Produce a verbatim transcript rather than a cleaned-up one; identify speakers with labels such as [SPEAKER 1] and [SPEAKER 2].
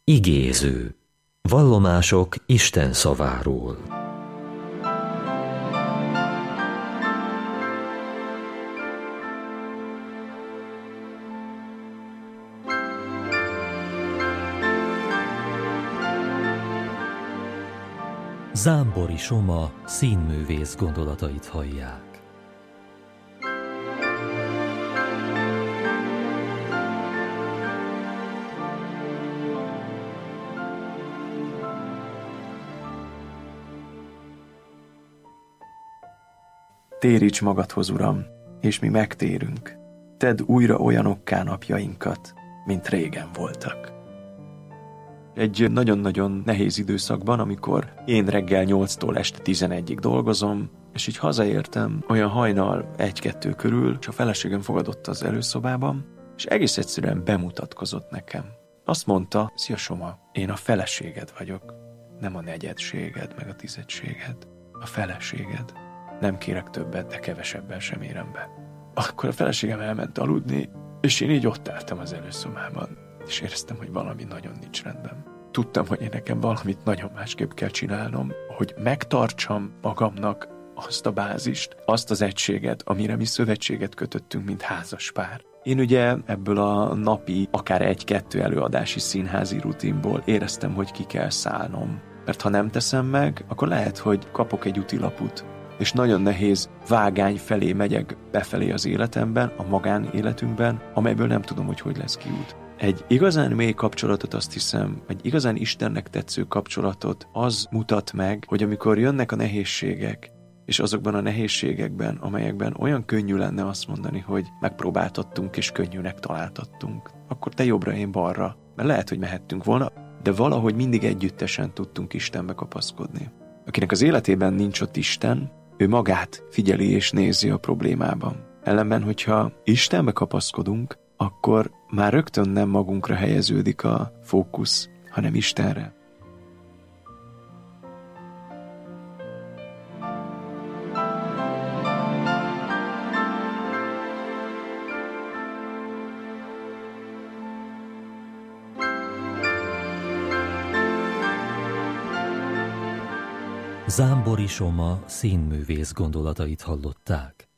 [SPEAKER 1] Igéző. Vallomások Isten szaváról. Zámbori Soma színművész gondolatait hallják.
[SPEAKER 2] Téríts magadhoz, Uram, és mi megtérünk. Tedd újra olyanokká napjainkat, mint régen voltak. Egy nagyon-nagyon nehéz időszakban, amikor én reggel nyolctól este tizenegyig dolgozom, és így hazaértem olyan hajnal egy-kettő körül, és a feleségem fogadott az előszobában, és egész egyszerűen bemutatkozott nekem. Azt mondta: szia Soma, én a feleséged vagyok, nem a negyedséged, meg a tizedséged, a feleséged. Nem kérek többet, de kevesebben sem érem be. Akkor a feleségem elment aludni, és én így ott álltam az előszobában, és éreztem, hogy valami nagyon nincs rendben. Tudtam, hogy én nekem valamit nagyon másképp kell csinálnom, hogy megtartsam magamnak azt a bázist, azt az egységet, amire mi szövetséget kötöttünk, mint házas pár. Én ugye ebből a napi, akár egy-kettő előadási színházi rutinból éreztem, hogy ki kell szállnom. Mert ha nem teszem meg, akkor lehet, hogy kapok egy útilaput, és nagyon nehéz vágány felé megyek befelé az életemben, a magánéletünkben, amelyből nem tudom, hogy hogy lesz kiút. Egy igazán mély kapcsolatot, azt hiszem, egy igazán Istennek tetsző kapcsolatot az mutat meg, hogy amikor jönnek a nehézségek, és azokban a nehézségekben, amelyekben olyan könnyű lenne azt mondani, hogy megpróbáltattunk és könnyűnek találtattunk, akkor te jobbra, én balra, mert lehet, hogy mehettünk volna, de valahogy mindig együttesen tudtunk Istenbe kapaszkodni. Akinek az életében nincs ott Isten, ő magát figyeli és nézi a problémában. Ellenben, hogyha Istenbe kapaszkodunk, akkor már rögtön nem magunkra helyeződik a fókusz, hanem Istenre.
[SPEAKER 1] Zámbori Soma színművész gondolatait hallották.